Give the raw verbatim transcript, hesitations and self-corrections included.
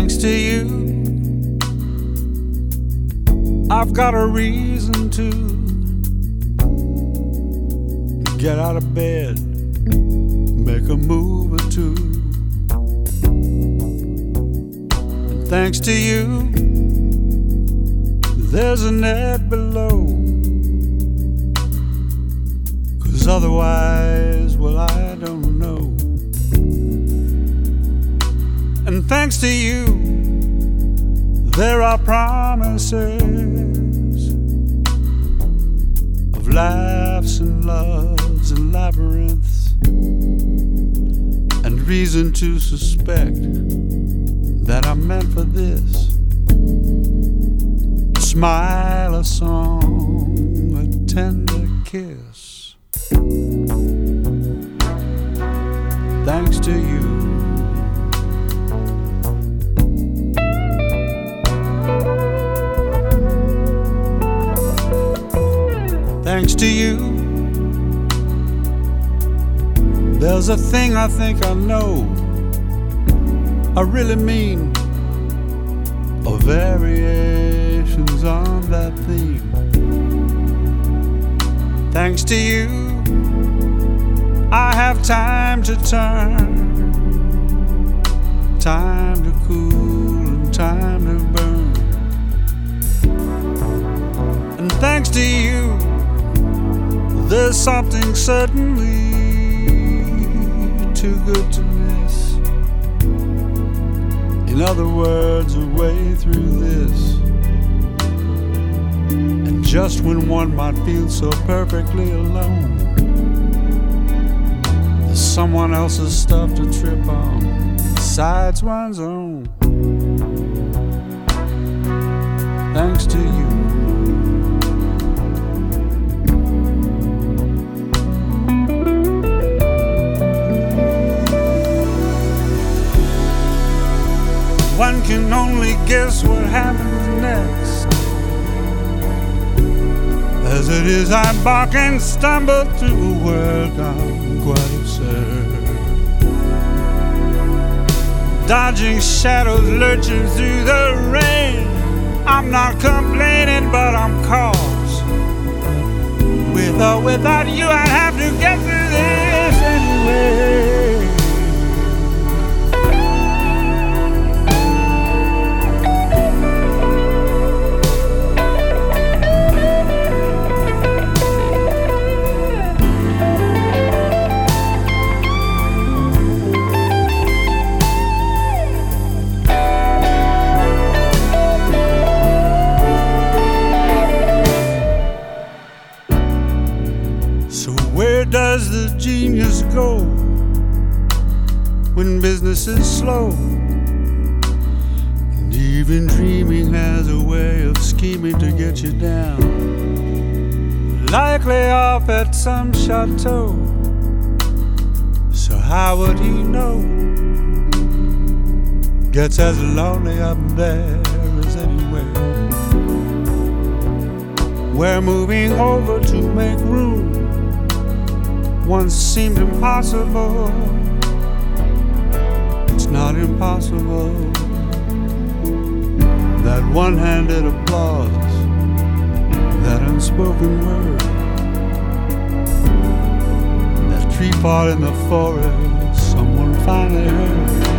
thanks to you, I've got a reason to get out of bed, make a move or two. And thanks to you, there's a net below, 'cause otherwise, well, I don't know. And thanks to you, there are promises of laughs and loves and labyrinths, and reason to suspect that I'm meant for this. A smile, a song, a tender kiss. Thanks to you. Thanks to you, there's a thing I think I know, I really mean, or variations on that theme. Thanks to you, I have time to turn, time to cool and time to burn. And thanks to you, there's something certainly too good to miss. In other words, a way through this. And just when one might feel so perfectly alone, there's someone else's stuff to trip on besides one's own. Thanks to you. One can only guess what happens next. As it is, I bark and stumble through a world gone quite absurd, dodging shadows, lurching through the rain. I'm not complaining, but I'm cause. With or without you, I'd have to get through this anyway. Does the genius go when business is slow? And even dreaming has a way of scheming to get you down, likely off at some chateau. So how would he know? Gets as lonely up there as anywhere. We're moving over to make room. Once seemed impossible, it's not impossible. That one-handed applause, that unspoken word, that tree fall in the forest someone finally heard.